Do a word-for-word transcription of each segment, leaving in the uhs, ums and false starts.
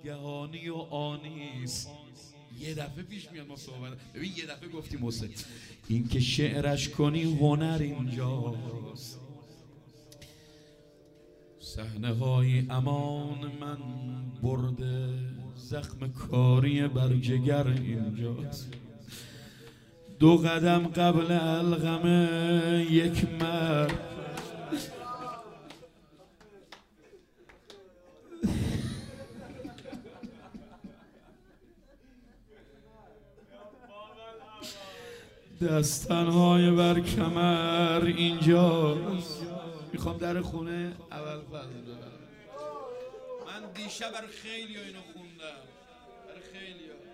ناگهانی و آنیست. یه دفعه پیش میاد ما صحبت، ببین یه دفعه گفتیم حسین این که شعرش کنی هنر اینجاست. صحنه های امان من برده، زخم کاری بر جگر اینجاست. دو قدم قبل القمه یک مرد دستنهای بر کمر اینجاست. میخوام در خونه اول فضل ببرم. من دیشب برای خیلی ها اینو خوندم، برای خیلی ها.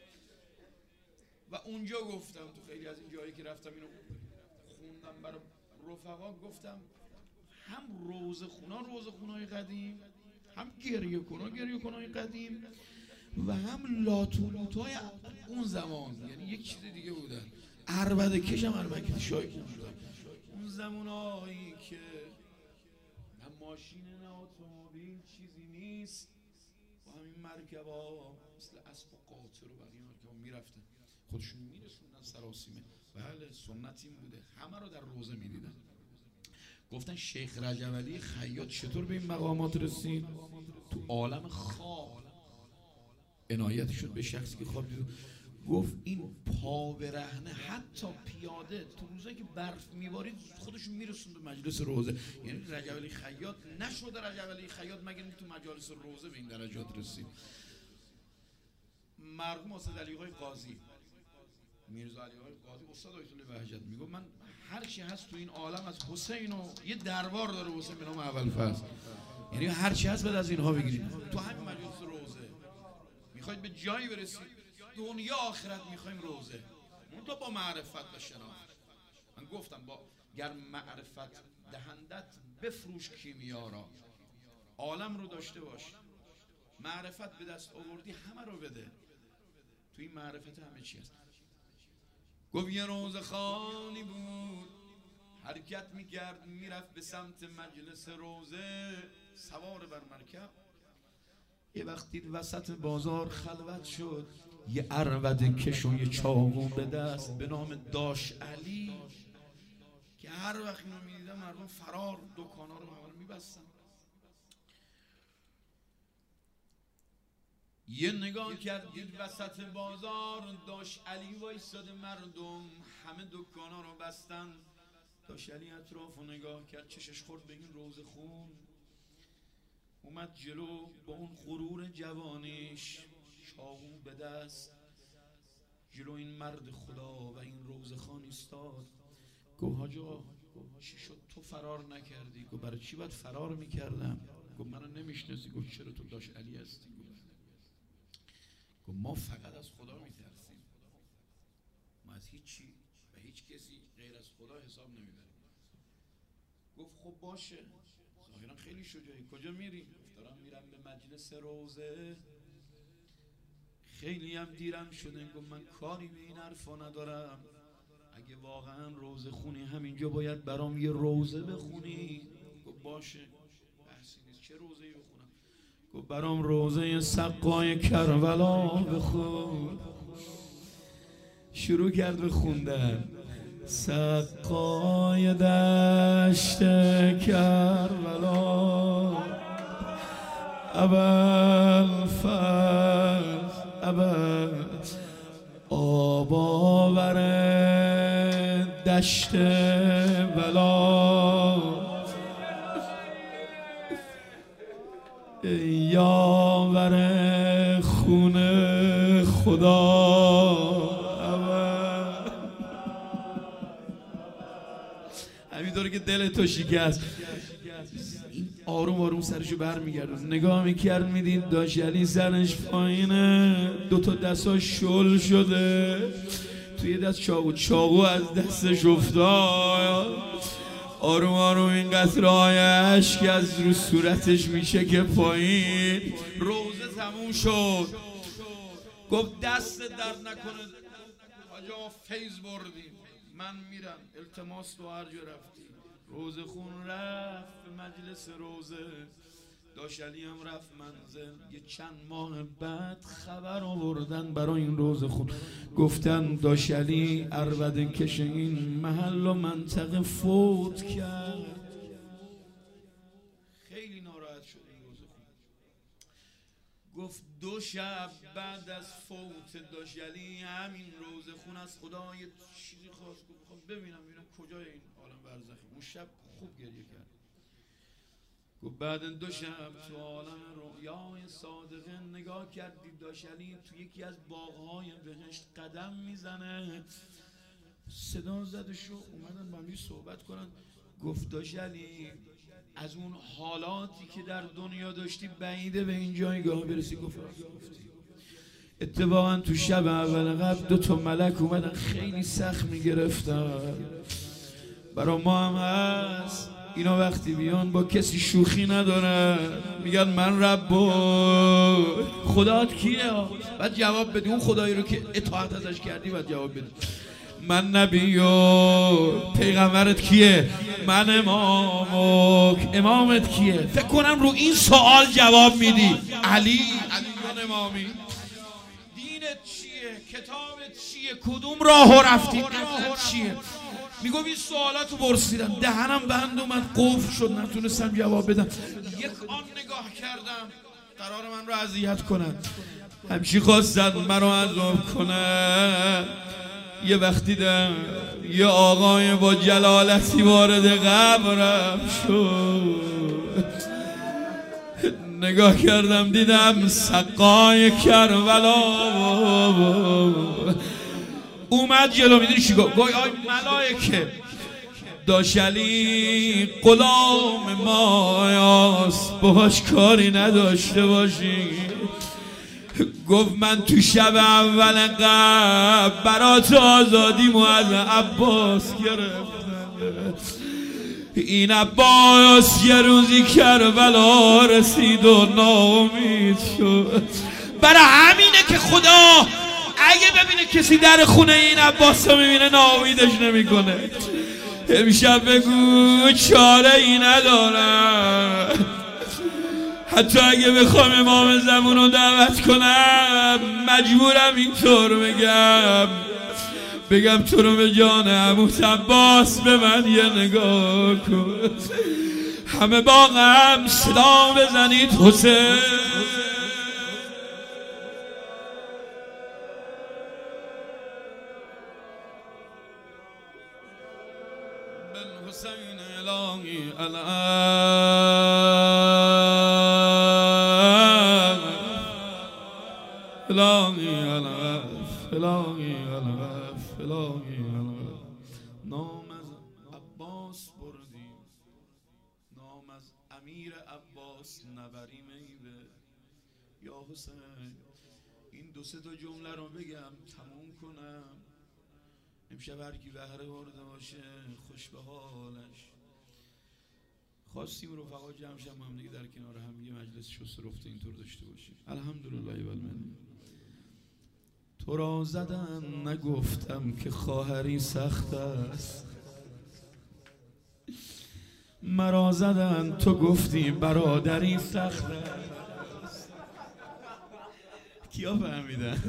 و اونجا گفتم تو خیلی از این جایی که رفتم اینو خوندم برای رفقا، گفتم هم روزه خونا روزه خونای قدیم، هم گریه کنا گریه کنای قدیم، و هم لاتولوتای اون زمان، یعنی یک چیز دیگه بودن. عربده کش هم عربده کش های اون بودن، اون زمانایی که نه ماشین نه اتومبیل چیزی نیست، با همین مرکب ها مثل اسب و قاطر و بقیه مرکب ها میرفتن خودشون میرسوندن سراسیمه. بله سنت این بوده، همه رو در روزه میدیدن. گفتن شیخ رجب علی خیاط چطور به این مقامات رسید؟ تو عالم خواب عنایت شد به شخصی که خواب دید، گفت این پا برهنه حتی پیاده تو روزایی که برف میبارید خودشون میرسون به مجلس روزه. یعنی رجب علی خیاط نشده رجب علی خیاط مگر تو مجالس روزه به این درجات رسید. مرحوم استاد علیقای قاضی، میرزا علیقای قاضی، استاد آیت الله بهجت، میگه من هر چی هست تو این عالم از حسین و یه دربار داره حسین به نام اول فصل، یعنی هر چی هست بعد از اینها بگیرید تو همین مجلس روزه. میخواید به جایی برسید دنیا آخرت، میخوایم روزه، اون تو با معرفت و شناخت. من گفتم با گر معرفت دهندت بفروش کیمیا را، عالم رو داشته باش، معرفت به دست آوردی همه رو بده، توی این معرفت همه چی هست. گفت یه روز خانی بود حرکت میکرد میرفت به سمت مجلس روزه، سوار بر مرکب. یه وقتی وسط بازار خلوت شد، یه عربده کش و یه چاقو به دست به نام داش علی، که هر وقت اینو میدیدم مردم فرار دکانا رو همه رو میبستن. یه نگاه کرد دید وسط بازار داش علی وایساده، مردم همه دکانا رو بستن. داش علی اطراف رو نگاه کرد، چشش خورد به این روزه خون، اومد جلو با اون غرور جوانیش چاقو به دست جلو این مرد خدا و این روزه خان ایستاد. گفت حاج آقا چی شد تو فرار نکردی؟ گفت برای چی باید فرار میکردم؟ گفت منو نمیشناسی؟ گفت چرا تو داش علی هستی؟ گفت ما فقط از خدا میترسیم، ما از هیچی و هیچ کسی غیر از خدا حساب نمیبریم. گفت خب باشه، ظاهرا خیلی شجاعی، کجا میری؟ گفت دارم میرم به مجلس روزه، خیلی هم دیرم شده. گفت من کاری به این حرفا ندارم، اگه واقعا روزه خونی همینجا باید برام یه روزه بخونی. گفت باشه بحثی نیست، چه روزه‌ای بخونم؟ گفت برام روزه سقای کربلا بخون. شروع کرد به خوندن سقای دشت کربلا، اول فصل اول آب آور دشت بلا، یاور خون خدا. همینطوری که دل تو شکست، این آروم آروم سرشو بر میگرد، نگاه میکرد میدید داش علی سرش پایینه، دوتا دستاش شل شده، توی دست چاقو، چاقو از دستش افتاد. آروم آروم این قطره‌های اشک از رو صورتش میشه که پایین. روزه تموم شد. گفت دست درد نکنه حاج آقا، فیض بردیم، من میرم، التماس تو هر جا رفتی. روزه خون رفت به مجلس روزه، داشلی هم رفت منزل. یه چند ماه بعد خبر آوردن برای این روز خون، گفتن داشلی عربده کش این محل و منطقه فوت کرد. خیلی ناراحت شد این روز خون. گفت دو شب بعد از فوت داشلی همین روز خون از خدا یه چیزی خواست، گفت میخوام ببینم ببینم کجای این عالم برزخی. اون شب خوب گریه کرد. گفت بعد دو شب تو عالم رویای صادقه نگاه کردی داشلی تو یکی از باغهای بهشت قدم میزنه. صدا زده شو اومدن با هم صحبت کنن. گفت داشلی از اون حالاتی که در دنیا داشتی بعیده به این جایگاه برسی. گفت گفتی. اتفاقا تو شب اول قبل دو تا ملک اومدن خیلی سخت میگرفتن. برا ما هم هست اینا وقتی بیان با کسی شوخی ندارن، میگن من رب خدات کیه؟ بعد جواب بدی اون خدایی رو که اطاعت ازش کردی بعد جواب بدی. من نبی و پیغمبرت کیه؟ من امامک. امامت کیه؟ فکر کنم رو این سوال جواب میدی. علی علی امامی. دینت چیه؟ کتابت چیه؟ کدوم راهو رفتی؟ نظرت چیه؟ میگم این سوالاتو پرسیدم دهنم بند اومد قفل شد نتونستم جواب بدم. یک آن نگاه کردم قرار من رو اذیت کنن، همچی خواستن من رو عذاب کنن. یه وقت دیدم یه آقای با جلالتی وارد قبرم شد. نگاه کردم دیدم سقای کربلا اومد جلو. میدونی چی گفت؟ گوی آی ملائکه داشلی غلام مایاست باهاش کاری نداشته باشی. گفت من تو شب اول قبل برات آزادیمو از عباس گرفتم. این عباس یه روزی کربلا رسید و ناامید شد. برای همینه که خدا اگه ببینه کسی در خونه این عباس رو میبینه ناامیدش نمیکنه. امشب بگو چاره ای ندارم. حتی اگه بخوام امام زمان رو دعوت کنم مجبورم اینطور بگم بگم تو رو به جان عموت عباس به من یه نگاه کن. همه با غم صدا بزنید حسین. بن حسین الهی الهی الف الهی الف الهی الف. نام از عباس بردیم، نام از امیر عباس نبریم ایوه. یا حسین این دو سه تا جمله رو بگم تموم کنم. امشب هر کی بهره برده باشه خوش به حالش. خواستیم رفقا جمع شدیم هم دیگه در کنار هم یه مجلس شست رفته اینطور داشته باشیم. الحمدلله والمنه. تو را زدم نگفتم که خواهری سخت است، مرا زدن تو گفتی برادری سخت است. کیا فهمیدن؟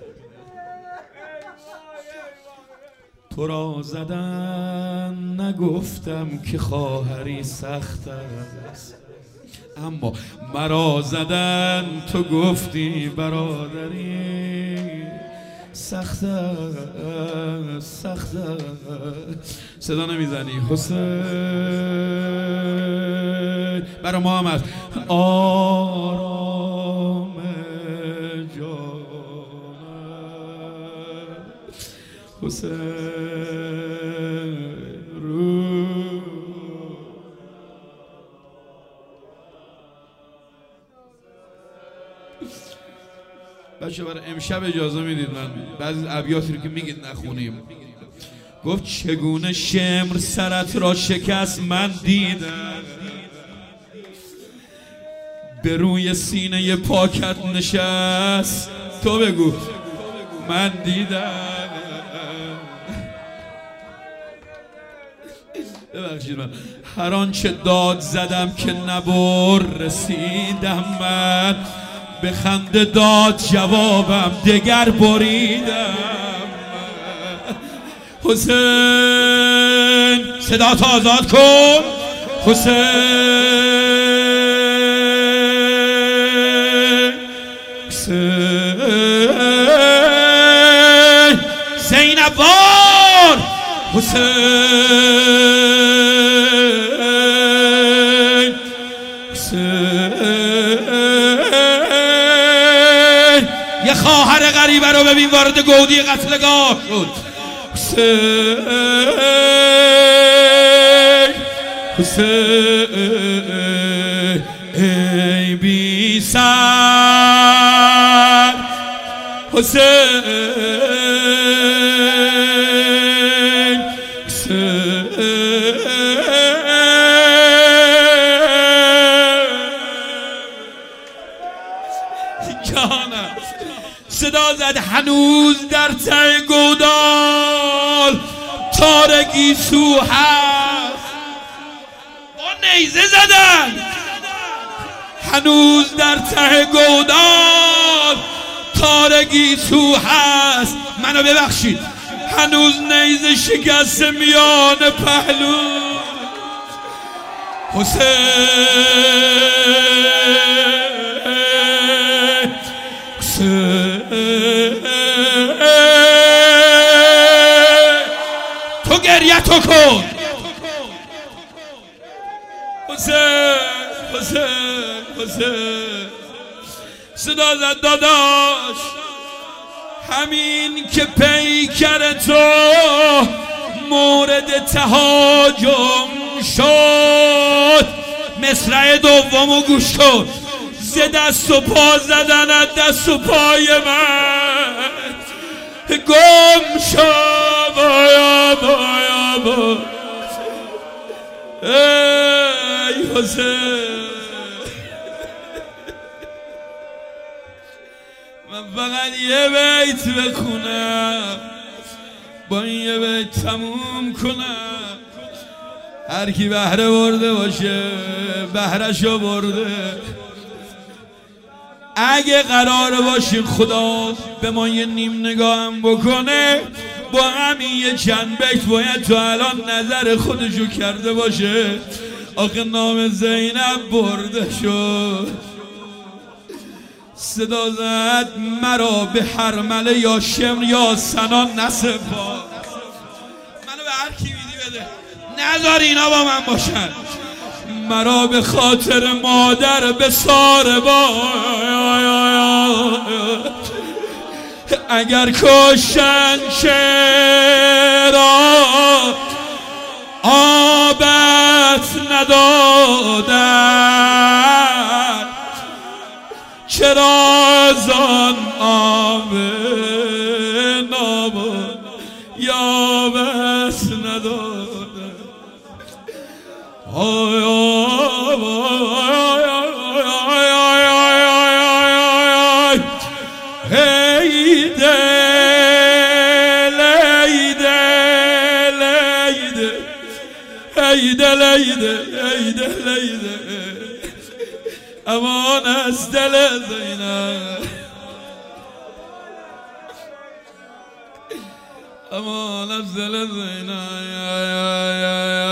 تو را زدن نگفتم که خواهری سخت است، اما مرا زدن تو گفتی برادری سخت است سخت است. صدا نمیزنی حسین؟ برای ما هم هست آرام جانم حسین رو. بچه برای امشب اجازه میدید من بعضی ابیاتی رو که میگید نخونیم. گفت چگونه شمر سرت را شکست من دیدم، به روی سینه پاکت نشست تو بگو من دیدم. ببخشید من هر آنچه داد زدم که نبر رسیدم من، به خنده داد جوابم دگر بریدم. حسین صدا تا آزاد کن، حسین حسین زینب وار، حسین حسین یه خواهر غریبه رو ببین وارد گودی قتلگاه شد. حسین حسین ای بی سر، حسین حسین جانم صدا زد هنوز در ته گودال تار گیسو هست، با نیزه زدن. هنوز در ته گودال تار گیسو هست، منو ببخشید، هنوز نیزه شکست میان پهلو. حسین حسین تو گریه تو کن. حسین حسین حسین صدا زد داداش، همین که پیکر تو مورد تهاجم شد، مصرع دومو گوش کن، ز دست و پا زدن از دست و پای من گم شد. بایا بایا بایا ای حسین، من فقط یه بیت بخونم، با این یه بیت تموم کنم. هر کی بهره برده باشه بهرهشو برده. اگه قرار باشی خدا به ما یه نیم نگاهم بکنه، با همین یه چند بیت باید تو الان نظر خودشو کرده باشه. آخه نام زینب برده شد، صدا زد مرا به حرمله یا شمر یا سنان نسپار. منو به هر کی میدی بده، نذار اینا با من باشن. مرا به خاطر مادر به سار با، اگر کشن چرا آبت ندادن، چرا زان آب نابود یابت ندادن. آی آی آی آی آی آی ای دل ای دل ای دل ای دل ای دل ای دل امان از دل زینب، امان از دل زینب.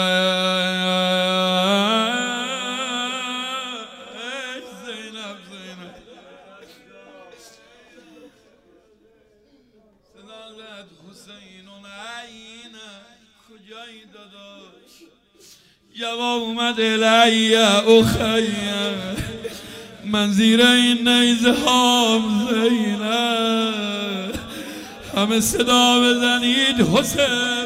کجایی داداش؟ جواب اومد الی اخی، من زیر این نیزه هام زینب. همه صدا بزنید حسین